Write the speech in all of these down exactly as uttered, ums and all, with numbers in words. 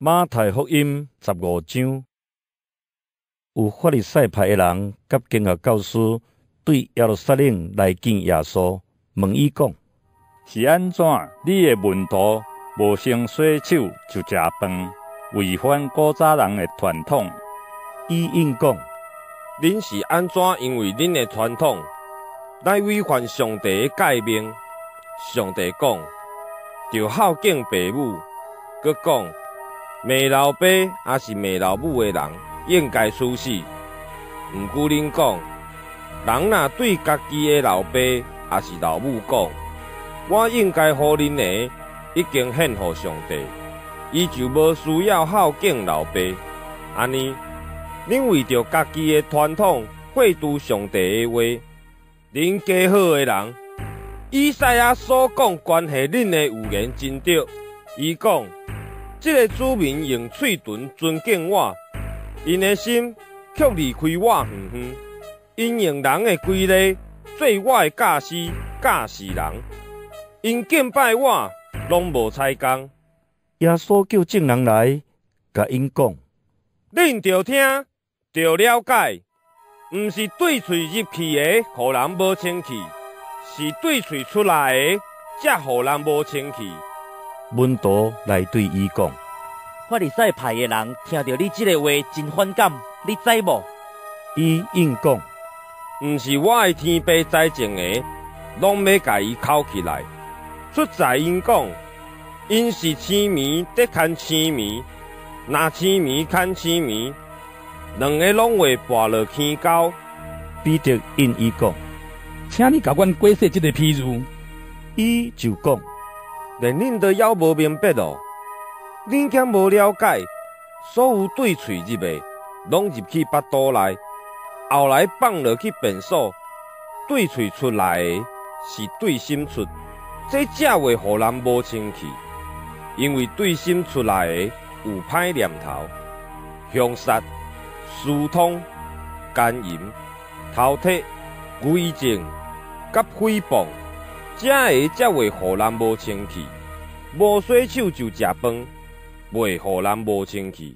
马太福音十五章，有法利赛派的人甲经学教师对耶路撒冷来见耶稣，问伊讲： 是安怎？你的门徒无先洗手就食饭，违反古早人的传统？ 伊应讲： 恁是安怎因为恁的传统来违反上帝的诫命？上帝讲，着孝敬父母，佮讲，骂老爸也是骂老母的人，应该处死。毋过恁讲，人若对家己的老爸也是老母讲，我应该互恁的已经献互上帝，伊就无需要孝敬老爸。安尼，恁为着家己的传统废除上帝的话，恁加好的人。以赛亚所讲关系恁的预言真对，伊讲，这个子民用嘴唇尊敬我，因的心却离开我远远。因用人的规例做我的教师教示人，因敬拜我拢无采工。 耶稣叫众人来，甲因讲： 恁着听，着了解，毋是对喙入去的，互人无清气。是对喙出来的，才互人无清气。 门徒来对伊讲： 法利赛派的人听到你这个话真反感，你知无？ 伊应讲： 毋是我的天父栽种的，拢要甲伊扣起来。出在因讲，因是青面得牵青面，若青面牵青面，两个拢会跋落坑沟。 彼得因伊讲： 请你甲阮解释这个譬喻。 伊就讲： 连恁都还无明白哦，恁竟无了解，所有对喙入的，拢入去腹肚内，后来放落去便所，对喙出来的是对心出，这才会互人无清气。因为对心出来的有歹念头、凶杀、私通、奸淫、偷窃、伪证。甲诽谤，这个才会互人无清气。无洗手就食饭，袂互人无清气。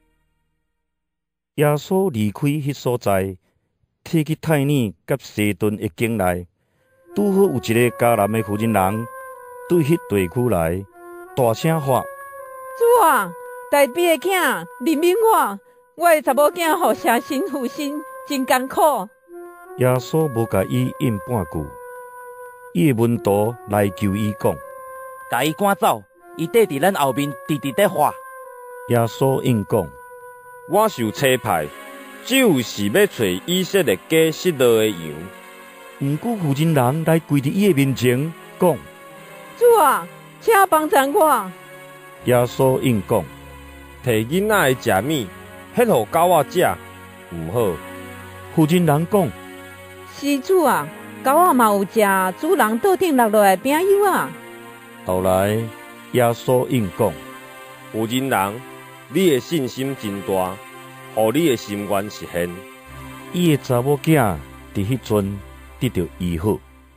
耶稣离开迄所在，摕去太尼甲西顿的境内，拄好有一个迦南的妇人人对迄地区来，大声喊： 主啊，大比的囝怜悯我，我的查某囝互蛇神附身，真艰苦。 耶稣无甲伊应半句，伊的门徒来求伊讲： 甲伊赶走，伊缀伫咱后面直直在喊。 耶稣应讲： 我受差派，就是要找以色列家失落的羊。 毋过妇人人来跪伫伊的面前，讲： 主啊，请帮衬我。 耶稣应讲： 摕囡仔的食物，迄互狗仔食，毋好。 妇人人讲： 施主啊，狗仔嘛有食主人桌顶落落来饼油啊。 后来耶稣应讲： 妇人人，你的信心真大，互你的心愿实现。 伊的查某囝伫迄阵得到医好。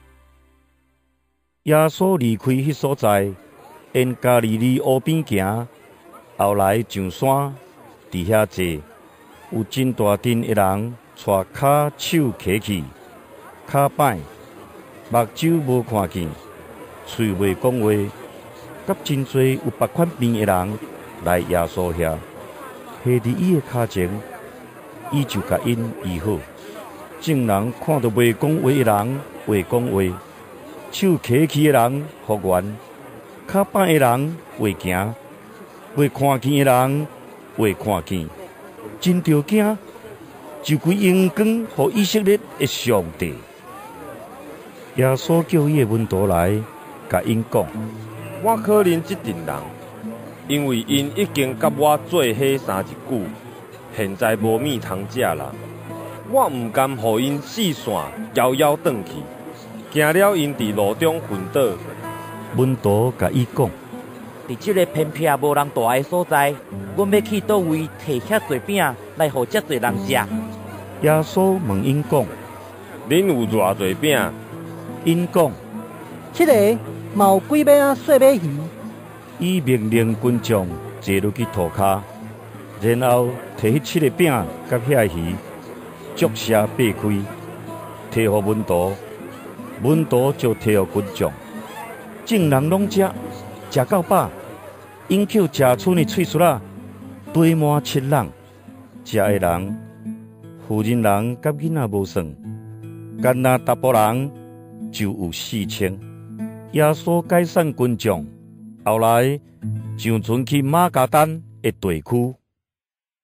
耶稣离开迄所在，沿加利利湖边行，后来上山，伫遐坐，有真大阵的人带骹手起去。骹歹，目睭无看见，喙袂讲话，甲真侪有别款病的人来耶稣遐，下伫伊的骹前，伊就甲因医好。众人看到袂讲话的人会讲话，手起去的人复原，骹歹的人会行，袂看见的人会看见，真着惊，就归荣光互以色列的上帝。耶稣叫伊的门徒来，甲因讲： 我可怜这群人，因为因已经甲我做伙三日久，现在无面通食啦。我毋甘互因四散夭夭转去，惊了因伫路中昏倒。 门徒甲伊讲： 伫这个偏僻无人住的所在，阮要去倒位摕遐侪饼来互遮侪人食？ 耶稣问因讲： 恁有偌侪饼？ 因讲： 这个嘛有几尾仔细尾鱼。 伊命令群众坐落去涂骹，然后摕迄七个饼甲遐鱼逐射掰开，摕互门徒，门徒就摕互群众。众人拢食，食到饱，引口食剩的喙齿啊，堆满七人。食的人，妇人人甲囡仔无算，干那达甫人就有四千。耶稣解散群众，后来上船去马加丹的地区。